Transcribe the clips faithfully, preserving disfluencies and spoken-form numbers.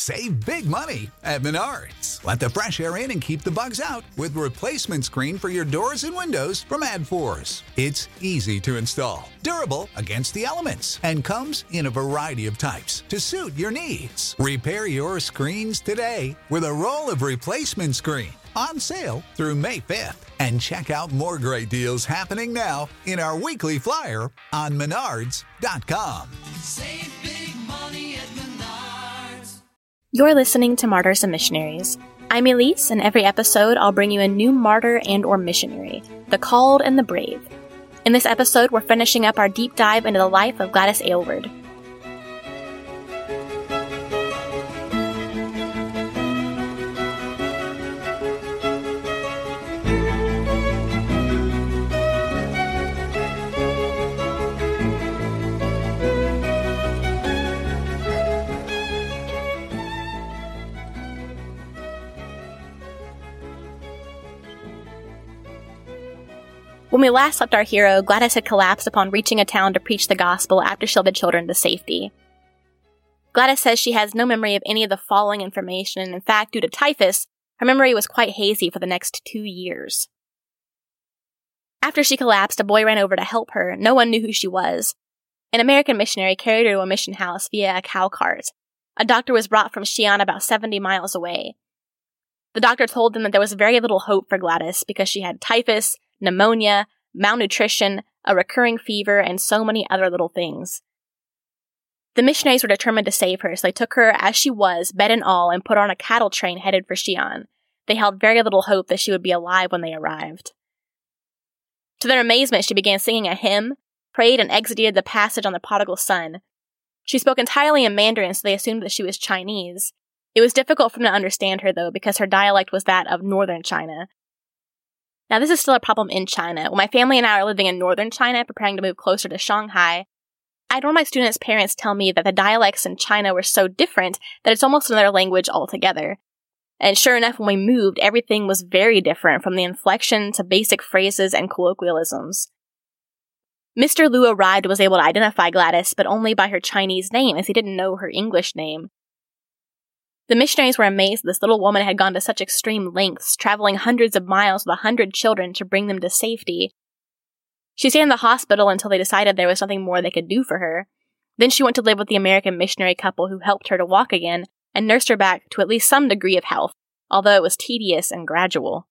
Save big money at Menards. Let the fresh air in and keep the bugs out with replacement screen for your doors and windows from AdForce. It's easy to install, durable against the elements, and comes in a variety of types to suit your needs. Repair your screens today with a roll of replacement screen on sale through May fifth. And check out more great deals happening now in our weekly flyer on menards dot com. Save big money at Menards. You're listening to Martyrs and Missionaries. I'm Elise, and every episode I'll bring you a new martyr and or missionary, the called and the brave. In this episode, we're finishing up our deep dive into the life of Gladys Aylward. When we last left our hero, Gladys had collapsed upon reaching a town to preach the gospel after she led the children to safety. Gladys says she has no memory of any of the following information, and in fact, due to typhus, her memory was quite hazy for the next two years. After she collapsed, a boy ran over to help her. No one knew who she was. An American missionary carried her to a mission house via a cow cart. A doctor was brought from Xi'an about seventy miles away. The doctor told them that there was very little hope for Gladys because she had typhus, pneumonia, malnutrition, a recurring fever, and so many other little things. The missionaries were determined to save her, so they took her as she was, bed and all, and put her on a cattle train headed for Xi'an. They held very little hope that she would be alive when they arrived. To their amazement, she began singing a hymn, prayed, and exegeted the passage on the prodigal son. She spoke entirely in Mandarin, so they assumed that she was Chinese. It was difficult for them to understand her, though, because her dialect was that of northern China. Now, this is still a problem in China. When my family and I are living in northern China, preparing to move closer to Shanghai, I had one of my students' parents tell me that the dialects in China were so different that it's almost another language altogether. And sure enough, when we moved, everything was very different, from the inflection to basic phrases and colloquialisms. Mister Liu arrived and was able to identify Gladys, but only by her Chinese name, as he didn't know her English name. The missionaries were amazed that this little woman had gone to such extreme lengths, traveling hundreds of miles with a hundred children to bring them to safety. She stayed in the hospital until they decided there was nothing more they could do for her. Then she went to live with the American missionary couple who helped her to walk again and nursed her back to at least some degree of health, although it was tedious and gradual.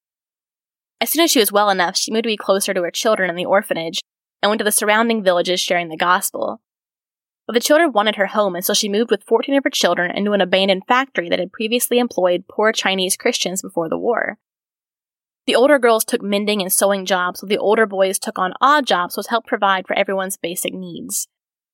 As soon as she was well enough, she moved to be closer to her children in the orphanage and went to the surrounding villages sharing the gospel. But the children wanted her home, and so she moved with fourteen of her children into an abandoned factory that had previously employed poor Chinese Christians before the war. The older girls took mending and sewing jobs, while the older boys took on odd jobs to help provide for everyone's basic needs.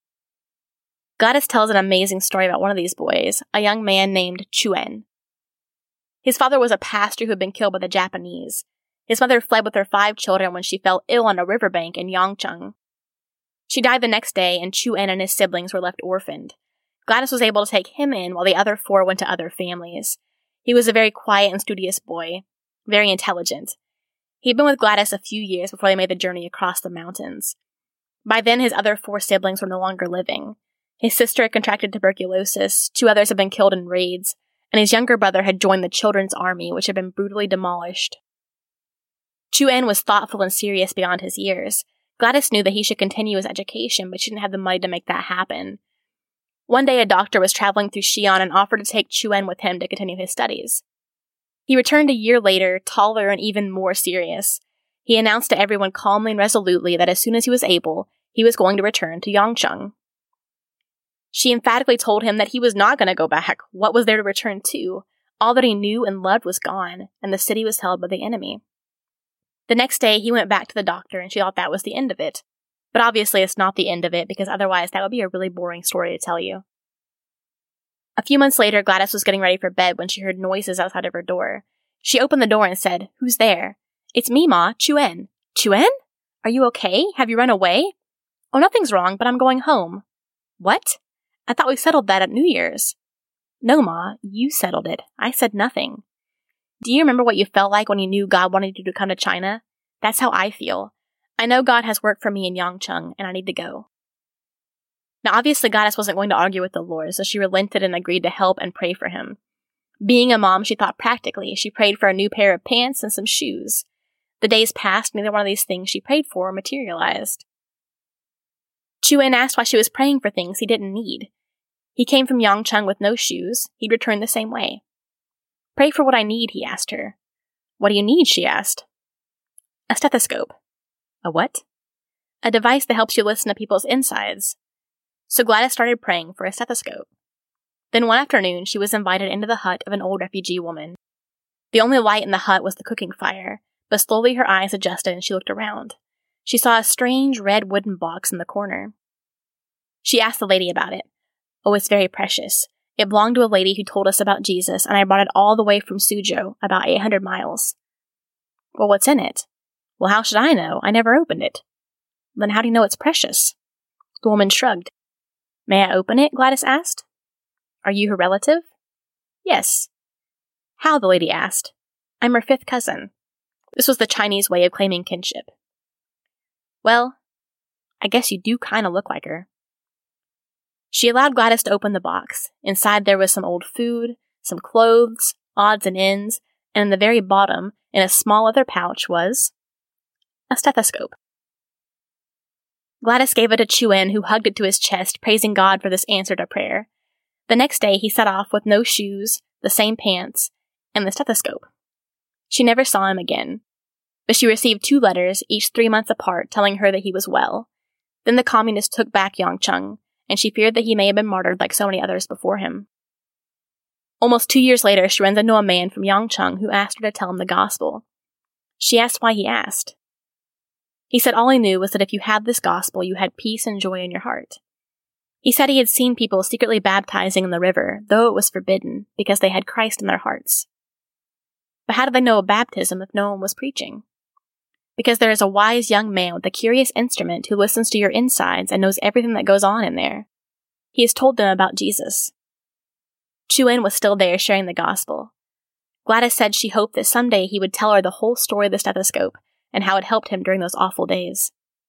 Gladys tells an amazing story about one of these boys, a young man named Chuen. His father was a pastor who had been killed by the Japanese. His mother fled with her five children when she fell ill on a riverbank in Yangcheng. She died the next day, and Chuen and his siblings were left orphaned. Gladys was able to take him in, while the other four went to other families. He was a very quiet and studious boy, very intelligent. He had been with Gladys a few years before they made the journey across the mountains. By then, his other four siblings were no longer living. His sister had contracted tuberculosis, two others had been killed in raids, and his younger brother had joined the Children's Army, which had been brutally demolished. Chuen was thoughtful and serious beyond his years. Gladys knew that he should continue his education, but she didn't have the money to make that happen. One day, a doctor was traveling through Xi'an and offered to take Chuen with him to continue his studies. He returned a year later, taller and even more serious. He announced to everyone calmly and resolutely that as soon as he was able, he was going to return to Yangcheng. She emphatically told him that he was not going to go back. What was there to return to? All that he knew and loved was gone, and the city was held by the enemy. The next day, he went back to the doctor, and she thought that was the end of it. But obviously, it's not the end of it, because otherwise that would be a really boring story to tell you. A few months later, Gladys was getting ready for bed when she heard noises outside of her door. She opened the door and said, "Who's there?" "It's me, Ma, Chuen." "Chuen? Are you okay? Have you run away?" "Oh, nothing's wrong, but I'm going home." "What? I thought we settled that at New Year's." "No, Ma, you settled it. I said nothing." "Do you remember what you felt like when you knew God wanted you to come to China? That's how I feel. I know God has work for me in Yangcheng, and I need to go." Now, obviously, Gladys wasn't going to argue with the Lord, so she relented and agreed to help and pray for him. Being a mom, she thought practically. She prayed for a new pair of pants and some shoes. The days passed, neither one of these things she prayed for materialized. Chu-En asked why she was praying for things he didn't need. He came from Yangcheng with no shoes. He'd return the same way. Pray for what I need, he asked her. What do you need, she asked. A stethoscope. A what? A device that helps you listen to people's insides. So Gladys started praying for a stethoscope. Then one afternoon, she was invited into the hut of an old refugee woman. The only light in the hut was the cooking fire, but slowly her eyes adjusted and she looked around. She saw a strange red wooden box in the corner. She asked the lady about it. Oh, it's very precious. It belonged to a lady who told us about Jesus, and I brought it all the way from Suzhou, about eight hundred miles. Well, what's in it? Well, how should I know? I never opened it. Then how do you know it's precious? The woman shrugged. May I open it? Gladys asked. Are you her relative? Yes. How? The lady asked. I'm her fifth cousin. This was the Chinese way of claiming kinship. Well, I guess you do kind of look like her. She allowed Gladys to open the box. Inside there was some old food, some clothes, odds and ends, and in the very bottom, in a small leather pouch, was a stethoscope. Gladys gave it to Chu-En, who hugged it to his chest, praising God for this answer to prayer. The next day he set off with no shoes, the same pants, and the stethoscope. She never saw him again, but she received two letters, each three months apart, telling her that he was well. Then the communists took back Yangcheng, and she feared that he may have been martyred like so many others before him. Almost two years later, she runs into a man from Yangcheng who asked her to tell him the gospel. She asked why he asked. He said all he knew was that if you had this gospel, you had peace and joy in your heart. He said he had seen people secretly baptizing in the river, though it was forbidden, because they had Christ in their hearts. But how did they know of baptism if no one was preaching? Because there is a wise young man with a curious instrument who listens to your insides and knows everything that goes on in there. He has told them about Jesus. Chu-En was still there sharing the gospel. Gladys said she hoped that someday he would tell her the whole story of the stethoscope and how it helped him during those awful days.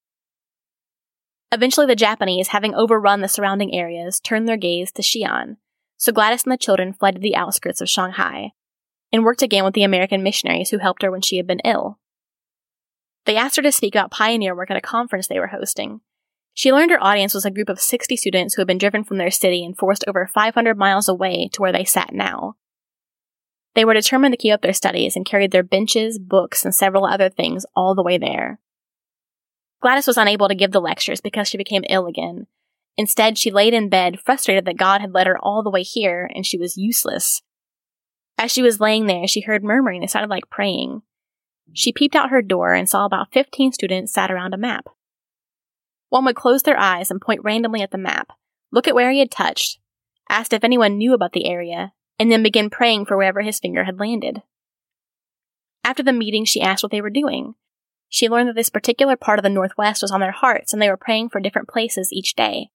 Eventually the Japanese, having overrun the surrounding areas, turned their gaze to Xi'an, so Gladys and the children fled to the outskirts of Shanghai, and worked again with the American missionaries who helped her when she had been ill. They asked her to speak about pioneer work at a conference they were hosting. She learned her audience was a group of sixty students who had been driven from their city and forced over five hundred miles away to where they sat now. They were determined to keep up their studies and carried their benches, books, and several other things all the way there. Gladys was unable to give the lectures because she became ill again. Instead, she laid in bed, frustrated that God had led her all the way here, and she was useless. As she was laying there, she heard murmuring that sounded like praying. She peeped out her door and saw about fifteen students sat around a map. One would close their eyes and point randomly at the map, look at where he had touched, asked if anyone knew about the area, and then begin praying for wherever his finger had landed. After the meeting, she asked what they were doing. She learned that this particular part of the Northwest was on their hearts, and they were praying for different places each day.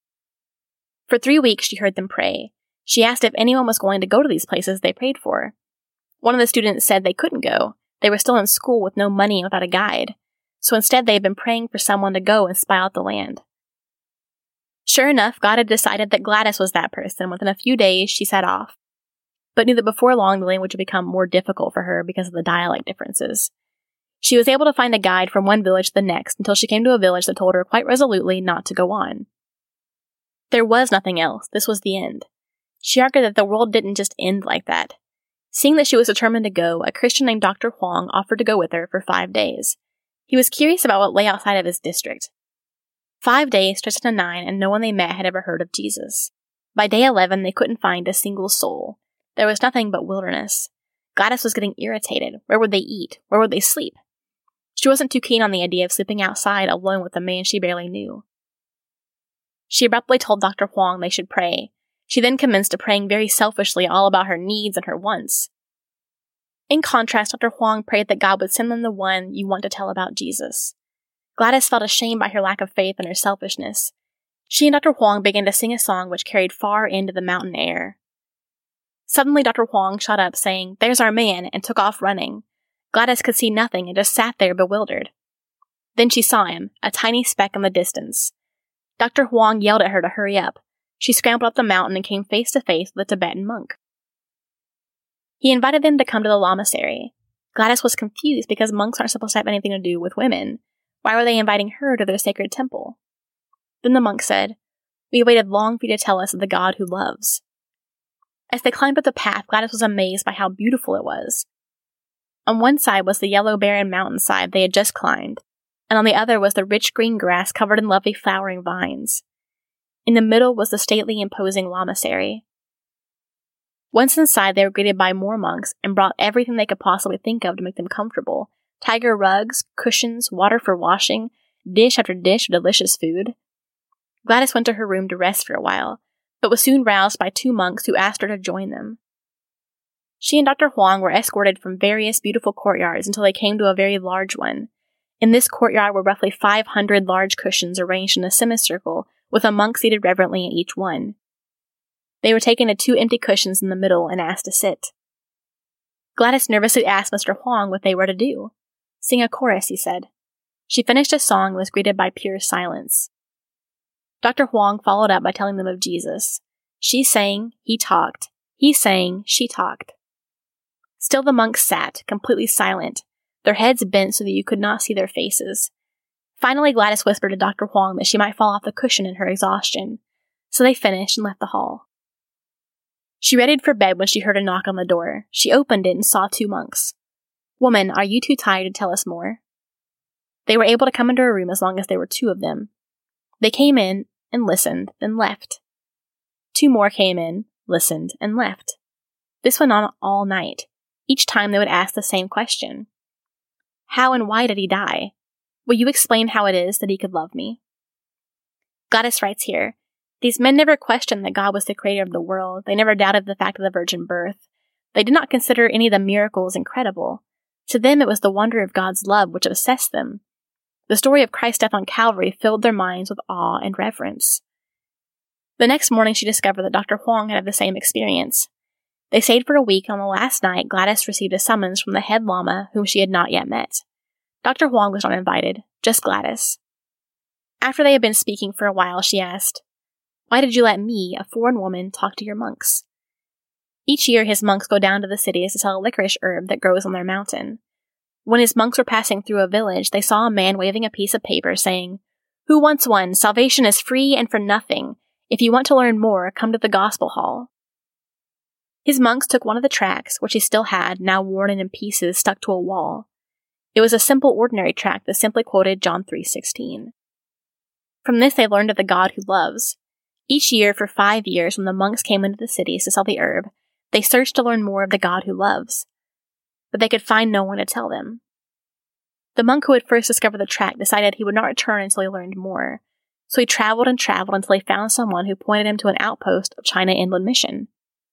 For three weeks, she heard them pray. She asked if anyone was going to go to these places they prayed for. One of the students said they couldn't go. They were still in school with no money and without a guide. So instead, they had been praying for someone to go and spy out the land. Sure enough, God had decided that Gladys was that person. Within a few days, she set off, but knew that before long the language would become more difficult for her because of the dialect differences. She was able to find a guide from one village to the next until she came to a village that told her quite resolutely not to go on. There was nothing else. This was the end. She argued that the world didn't just end like that. Seeing that she was determined to go, a Christian named Doctor Huang offered to go with her for five days. He was curious about what lay outside of his district. Five days stretched into nine, and no one they met had ever heard of Jesus. By day eleven, they couldn't find a single soul. There was nothing but wilderness. Gladys was getting irritated. Where would they eat? Where would they sleep? She wasn't too keen on the idea of sleeping outside alone with a man she barely knew. She abruptly told Doctor Huang they should pray. She then commenced to praying very selfishly all about her needs and her wants. In contrast, Doctor Huang prayed that God would send them the one you want to tell about Jesus. Gladys felt ashamed by her lack of faith and her selfishness. She and Doctor Huang began to sing a song which carried far into the mountain air. Suddenly, Doctor Huang shot up, saying, "There's our man," and took off running. Gladys could see nothing and just sat there bewildered. Then she saw him, a tiny speck in the distance. Doctor Huang yelled at her to hurry up. She scrambled up the mountain and came face to face with a Tibetan monk. He invited them to come to the lamasery. Gladys was confused because monks aren't supposed to have anything to do with women. Why were they inviting her to their sacred temple? Then the monk said, "We waited long for you to tell us of the God who loves." As they climbed up the path, Gladys was amazed by how beautiful it was. On one side was the yellow barren mountainside they had just climbed, and on the other was the rich green grass covered in lovely flowering vines. In the middle was the stately, imposing lamasery. Once inside, they were greeted by more monks and brought everything they could possibly think of to make them comfortable. Tiger rugs, cushions, water for washing, dish after dish of delicious food. Gladys went to her room to rest for a while, but was soon roused by two monks who asked her to join them. She and Doctor Huang were escorted from various beautiful courtyards until they came to a very large one. In this courtyard were roughly five hundred large cushions arranged in a semicircle, with a monk seated reverently in each one. They were taken to two empty cushions in the middle and asked to sit. Gladys nervously asked Mister Huang what they were to do. "Sing a chorus," he said. She finished a song and was greeted by pure silence. Doctor Huang followed up by telling them of Jesus. She sang, he talked. He sang, she talked. Still the monks sat, completely silent, their heads bent so that you could not see their faces. Finally, Gladys whispered to Doctor Huang that she might fall off the cushion in her exhaustion, so they finished and left the hall. She readied for bed when she heard a knock on the door. She opened it and saw two monks. "Woman, are you too tired to tell us more?" They were able to come into her room as long as there were two of them. They came in and listened, then left. Two more came in, listened, and left. This went on all night. Each time they would ask the same question. "How and why did he die? Will you explain how it is that he could love me?" Gladys writes here, "These men never questioned that God was the creator of the world. They never doubted the fact of the virgin birth. They did not consider any of the miracles incredible. To them it was the wonder of God's love which obsessed them. The story of Christ's death on Calvary filled their minds with awe and reverence." The next morning she discovered that Doctor Huang had had the same experience. They stayed for a week, and on the last night, Gladys received a summons from the head lama whom she had not yet met. Doctor Huang was not invited, just Gladys. After they had been speaking for a while, she asked, "Why did you let me, a foreign woman, talk to your monks?" Each year his monks go down to the cities to sell a licorice herb that grows on their mountain. When his monks were passing through a village, they saw a man waving a piece of paper saying, "Who wants one? Salvation is free and for nothing. If you want to learn more, come to the Gospel Hall." His monks took one of the tracts, which he still had, now worn and in pieces, stuck to a wall. It was a simple, ordinary tract that simply quoted John three sixteen. From this they learned of the God who loves. Each year, for five years, when the monks came into the cities to sell the herb, they searched to learn more of the God who loves. But they could find no one to tell them. The monk who had first discovered the tract decided he would not return until he learned more, so he traveled and traveled until he found someone who pointed him to an outpost of China Inland Mission.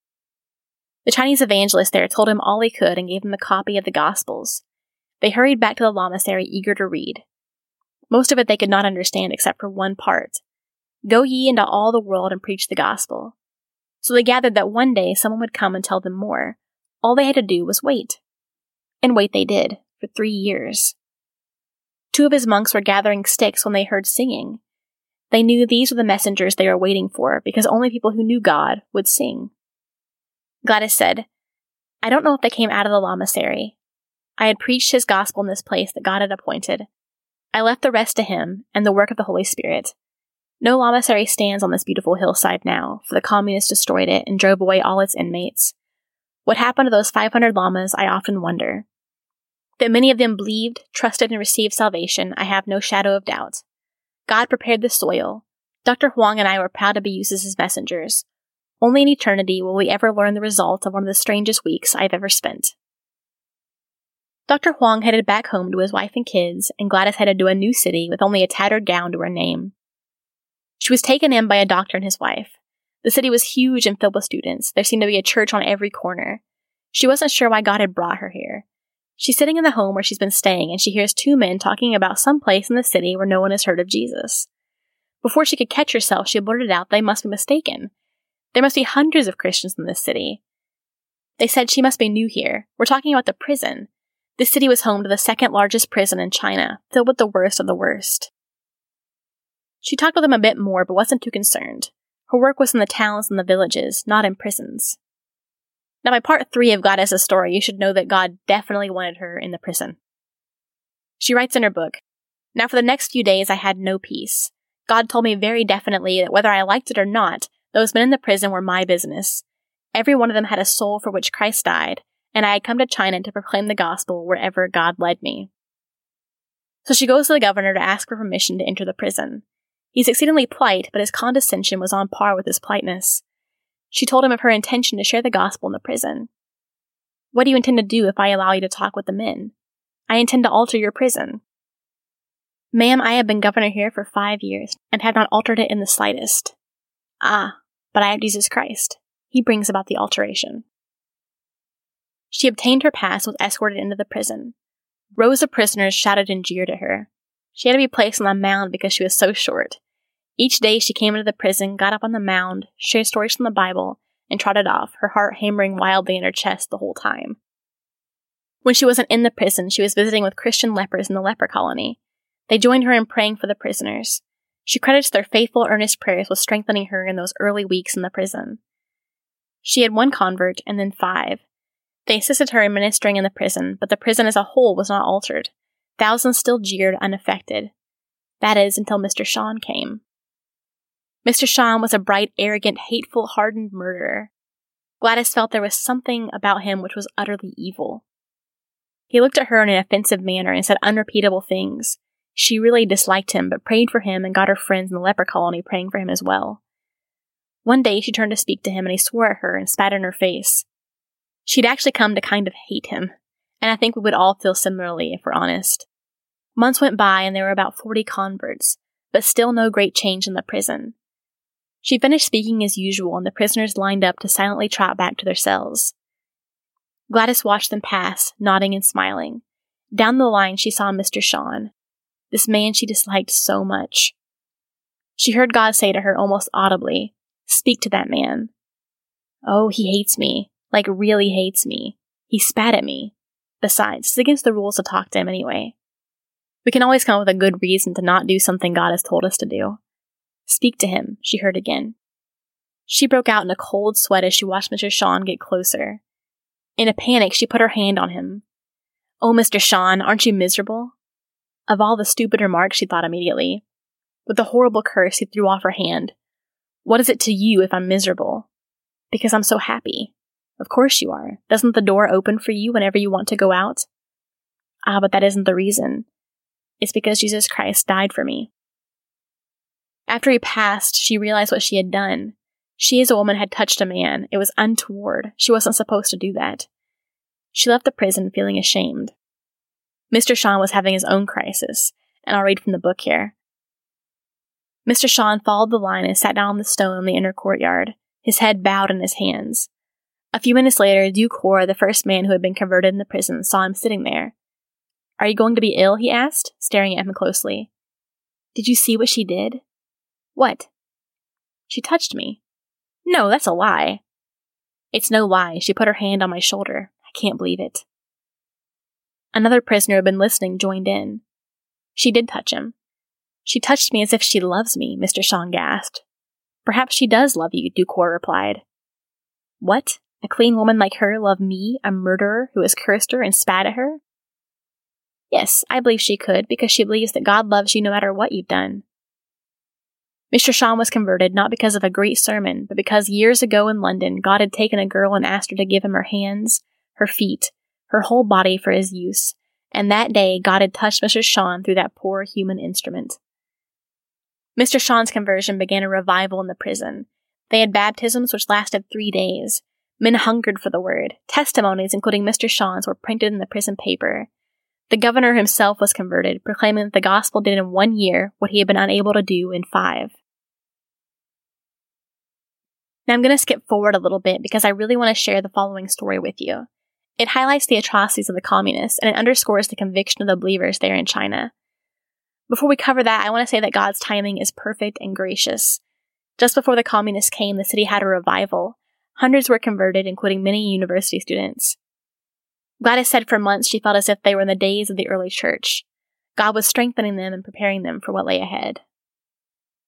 The Chinese evangelist there told him all he could and gave him a copy of the Gospels. They hurried back to the lamasery eager to read. Most of it they could not understand except for one part. "Go ye into all the world and preach the gospel." So they gathered that one day someone would come and tell them more. All they had to do was wait. And wait they did, for three years. Two of his monks were gathering sticks when they heard singing. They knew these were the messengers they were waiting for, because only people who knew God would sing. Gladys said, "I don't know if they came out of the lamasery. I had preached his gospel in this place that God had appointed. I left the rest to him and the work of the Holy Spirit. No lamasery stands on this beautiful hillside now, for the communists destroyed it and drove away all its inmates. What happened to those five hundred lamas, I often wonder. That many of them believed, trusted, and received salvation, I have no shadow of doubt. God prepared the soil. Doctor Huang and I were proud to be used as his messengers. Only in eternity will we ever learn the result of one of the strangest weeks I've ever spent." Doctor Huang headed back home to his wife and kids, and Gladys headed to a new city with only a tattered gown to her name. She was taken in by a doctor and his wife. The city was huge and filled with students. There seemed to be a church on every corner. She wasn't sure why God had brought her here. She's sitting in the home where she's been staying, and she hears two men talking about some place in the city where no one has heard of Jesus. Before she could catch herself, she blurted out they must be mistaken. There must be hundreds of Christians in this city. They said she must be new here. We're talking about the prison. This city was home to the second largest prison in China, filled with the worst of the worst. She talked with him a bit more, but wasn't too concerned. Her work was in the towns and the villages, not in prisons. Now, by part three of Gladys's story, you should know that God definitely wanted her in the prison. She writes in her book, "Now for the next few days I had no peace. God told me very definitely that whether I liked it or not, those men in the prison were my business. Every one of them had a soul for which Christ died, and I had come to China to proclaim the gospel wherever God led me." So she goes to the governor to ask for permission to enter the prison. He's exceedingly polite, but his condescension was on par with his politeness. She told him of her intention to share the gospel in the prison. "What do you intend to do if I allow you to talk with the men?" "I intend to alter your prison." "Ma'am, I have been governor here for five years, and have not altered it in the slightest." "Ah, but I have Jesus Christ. He brings about the alteration." She obtained her pass and was escorted into the prison. Rows of prisoners shouted and jeered at her. She had to be placed on a mound because she was so short. Each day she came into the prison, got up on the mound, shared stories from the Bible, and trotted off, her heart hammering wildly in her chest the whole time. When she wasn't in the prison, she was visiting with Christian lepers in the leper colony. They joined her in praying for the prisoners. She credits their faithful, earnest prayers with strengthening her in those early weeks in the prison. She had one convert, and then five. They assisted her in ministering in the prison, but the prison as a whole was not altered. Thousands still jeered unaffected. That is, until Mister Sean came. Mister Sean was a bright, arrogant, hateful, hardened murderer. Gladys felt there was something about him which was utterly evil. He looked at her in an offensive manner and said unrepeatable things. She really disliked him, but prayed for him and got her friends in the leper colony praying for him as well. One day she turned to speak to him and he swore at her and spat in her face. She'd actually come to kind of hate him, and I think we would all feel similarly if we're honest. Months went by and there were about forty converts, but still no great change in the prison. She finished speaking as usual and the prisoners lined up to silently trot back to their cells. Gladys watched them pass, nodding and smiling. Down the line she saw Mister Sean, this man she disliked so much. She heard God say to her almost audibly, "Speak to that man." "Oh, he hates me, like really hates me. He spat at me. Besides, it's against the rules to talk to him anyway." We can always come up with a good reason to not do something God has told us to do. "Speak to him," she heard again. She broke out in a cold sweat as she watched Mister Sean get closer. In a panic, she put her hand on him. "Oh, Mister Sean, aren't you miserable?" Of all the stupid remarks, she thought immediately. With a horrible curse, he threw off her hand. "What is it to you if I'm miserable?" "Because I'm so happy." "Of course you are. Doesn't the door open for you whenever you want to go out?" "Ah, but that isn't the reason. It's because Jesus Christ died for me." After he passed, she realized what she had done. She as a woman had touched a man. It was untoward. She wasn't supposed to do that. She left the prison feeling ashamed. Mister Sean was having his own crisis, and I'll read from the book here. Mister Sean followed the line and sat down on the stone in the inner courtyard, his head bowed in his hands. A few minutes later, Duke Hora, the first man who had been converted in the prison, saw him sitting there. "Are you going to be ill?" he asked, staring at him closely. "Did you see what she did?" "What?" "She touched me." "No, that's a lie." "It's no lie. She put her hand on my shoulder. I can't believe it." Another prisoner who had been listening joined in. "She did touch him." "She touched me as if she loves me," Mister Sean gasped. "Perhaps she does love you," Duke Hora replied. "What? A clean woman like her love me, a murderer who has cursed her and spat at her?" "Yes, I believe she could, because she believes that God loves you no matter what you've done." Mister Sean was converted not because of a great sermon, but because years ago in London, God had taken a girl and asked her to give him her hands, her feet, her whole body for his use, and that day God had touched Mister Sean through that poor human instrument. Mister Sean's conversion began a revival in the prison. They had baptisms which lasted three days. Men hungered for the word. Testimonies, including Mister Sean's, were printed in the prison paper. The governor himself was converted, proclaiming that the gospel did in one year what he had been unable to do in five. Now I'm going to skip forward a little bit because I really want to share the following story with you. It highlights the atrocities of the communists, and it underscores the conviction of the believers there in China. Before we cover that, I want to say that God's timing is perfect and gracious. Just before the communists came, the city had a revival. Hundreds were converted, including many university students. Gladys said for months she felt as if they were in the days of the early church. God was strengthening them and preparing them for what lay ahead.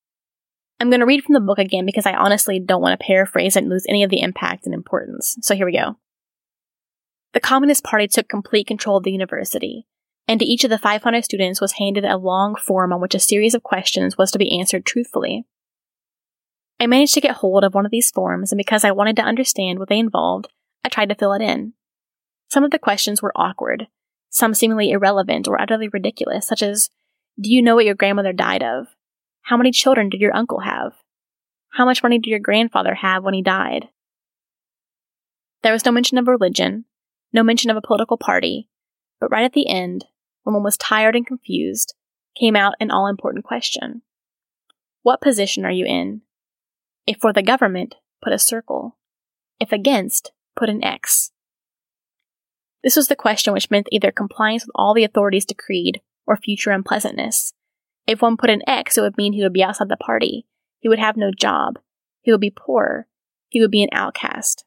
I'm going to read from the book again because I honestly don't want to paraphrase it and lose any of the impact and importance. So here we go. The Communist Party took complete control of the university, and to each of the five hundred students was handed a long form on which a series of questions was to be answered truthfully. I managed to get hold of one of these forms, and because I wanted to understand what they involved, I tried to fill it in. Some of the questions were awkward, some seemingly irrelevant or utterly ridiculous, such as, do you know what your grandmother died of? How many children did your uncle have? How much money did your grandfather have when he died? There was no mention of religion, no mention of a political party, but right at the end, when one was tired and confused, came out an all-important question. What position are you in? If for the government, put a circle. If against, put an X. This was the question which meant either compliance with all the authorities decreed or future unpleasantness. If one put an X, it would mean he would be outside the party. He would have no job. He would be poor. He would be an outcast.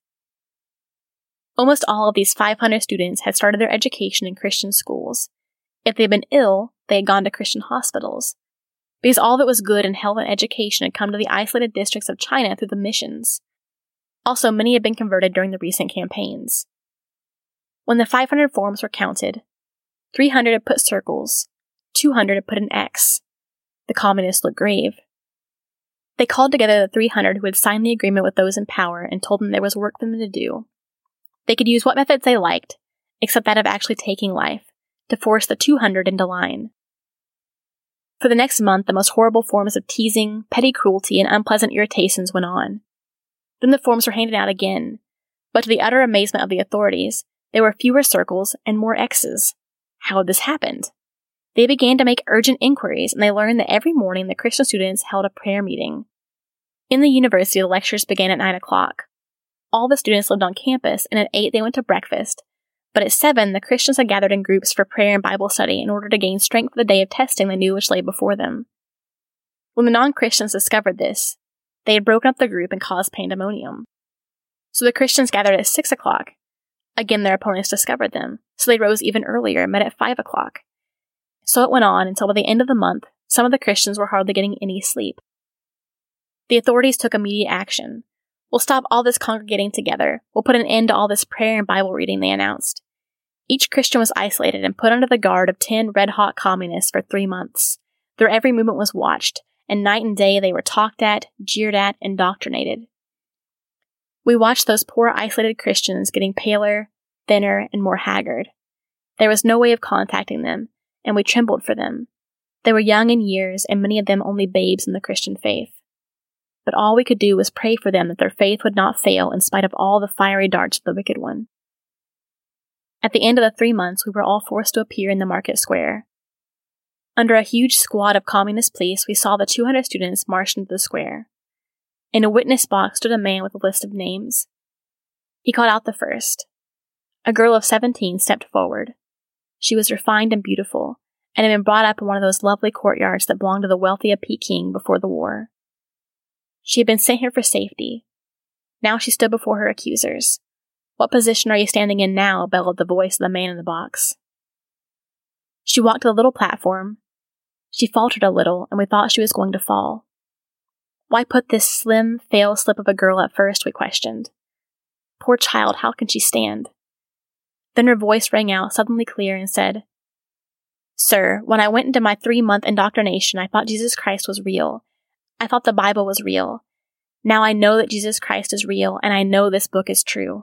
Almost all of these five hundred students had started their education in Christian schools. If they had been ill, they had gone to Christian hospitals, because all that was good in health and education had come to the isolated districts of China through the missions. Also, many had been converted during the recent campaigns. When the five hundred forms were counted, three hundred had put circles, two hundred had put an X. The communists looked grave. They called together the three hundred who had signed the agreement with those in power and told them there was work for them to do. They could use what methods they liked, except that of actually taking life, to force the two hundred into line. For the next month, the most horrible forms of teasing, petty cruelty, and unpleasant irritations went on. Then the forms were handed out again, but to the utter amazement of the authorities, there were fewer circles and more X's. How had this happened? They began to make urgent inquiries, and they learned that every morning the Christian students held a prayer meeting. In the university, the lectures began at nine o'clock. All the students lived on campus, and at eight they went to breakfast. But at seven, the Christians had gathered in groups for prayer and Bible study in order to gain strength for the day of testing they knew which lay before them. When the non-Christians discovered this, they had broken up the group and caused pandemonium. So the Christians gathered at six o'clock. Again, their opponents discovered them, so they rose even earlier and met at five o'clock. So it went on until by the end of the month, some of the Christians were hardly getting any sleep. The authorities took immediate action. We'll stop all this congregating together. We'll put an end to all this prayer and Bible reading, they announced. Each Christian was isolated and put under the guard of ten red-hot communists for three months. Their every movement was watched, and night and day they were talked at, jeered at, indoctrinated. We watched those poor isolated Christians getting paler, thinner, and more haggard. There was no way of contacting them, and we trembled for them. They were young in years, and many of them only babes in the Christian faith. But all we could do was pray for them that their faith would not fail in spite of all the fiery darts of the wicked one. At the end of the three months, we were all forced to appear in the market square. Under a huge squad of communist police, we saw the two hundred students march into the square. In a witness box stood a man with a list of names. He called out the first. A girl of seventeen stepped forward. She was refined and beautiful, and had been brought up in one of those lovely courtyards that belonged to the wealthy of Peking before the war. She had been sent here for safety. Now she stood before her accusers. What position are you standing in now? Bellowed the voice of the man in the box. She walked to the little platform. She faltered a little, and we thought she was going to fall. Why put this slim, frail slip of a girl at first, we questioned. Poor child, how can she stand? Then her voice rang out, suddenly clear, and said, Sir, when I went into my three-month indoctrination, I thought Jesus Christ was real. I thought the Bible was real. Now I know that Jesus Christ is real, and I know this book is true.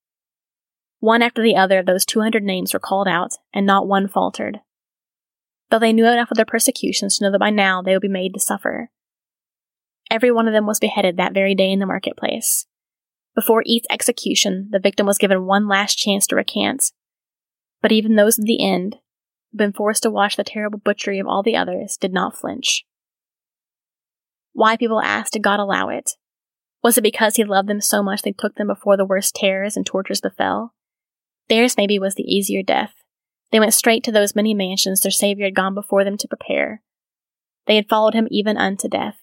One after the other of those two hundred names were called out, and not one faltered. Though they knew enough of their persecutions to know that by now they would be made to suffer. Every one of them was beheaded that very day in the marketplace. Before each execution, the victim was given one last chance to recant. But even those at the end, who had been forced to watch the terrible butchery of all the others, did not flinch. Why, people asked, did God allow it? Was it because he loved them so much they took them before the worst terrors and tortures befell? Theirs maybe was the easier death. They went straight to those many mansions their Savior had gone before them to prepare. They had followed him even unto death.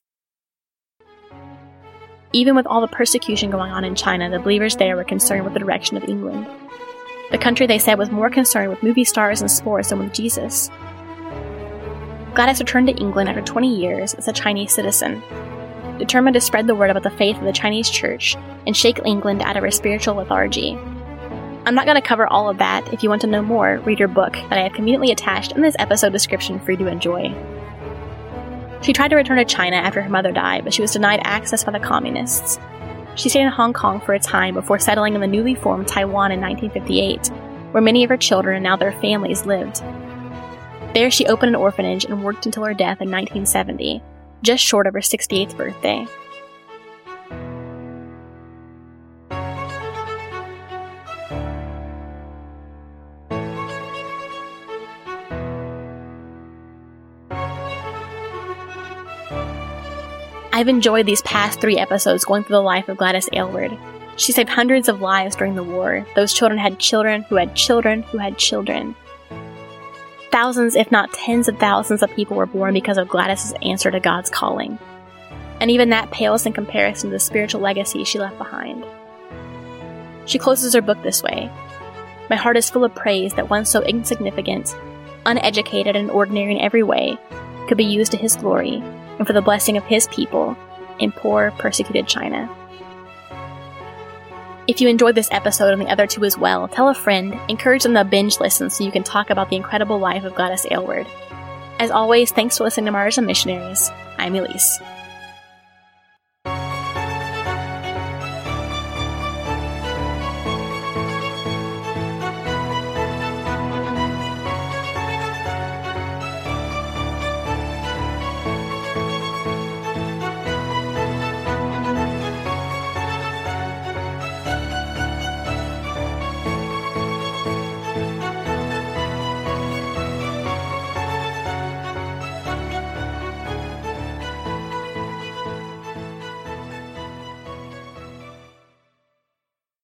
Even with all the persecution going on in China, the believers there were concerned with the direction of England. The country, they said, was more concerned with movie stars and sports than with Jesus. Gladys returned to England after twenty years as a Chinese citizen. determined to spread the word about the faith of the Chinese church and shake England out of her spiritual lethargy. I'm not going to cover all of that. If you want to know more, read her book that I have conveniently attached in this episode description for you to enjoy. She tried to return to China after her mother died, but she was denied access by the communists. She stayed in Hong Kong for a time before settling in the newly formed Taiwan in nineteen fifty-eight, where many of her children and now their families lived. There she opened an orphanage and worked until her death in nineteen seventy, just short of her sixty-eighth birthday. I've enjoyed these past three episodes going through the life of Gladys Aylward. She saved hundreds of lives during the war. Those children had children who had children who had children. Thousands, if not tens of thousands of people were born because of Gladys's answer to God's calling. And even that pales in comparison to the spiritual legacy she left behind. She closes her book this way: "My heart is full of praise that one so insignificant, uneducated and ordinary in every way, could be used to His glory and for the blessing of His people in poor, persecuted China." If you enjoyed this episode and the other two as well, tell a friend, encourage them to binge listen so you can talk about the incredible life of Gladys Aylward. As always, thanks for listening to Martyrs and Missionaries. I'm Elise.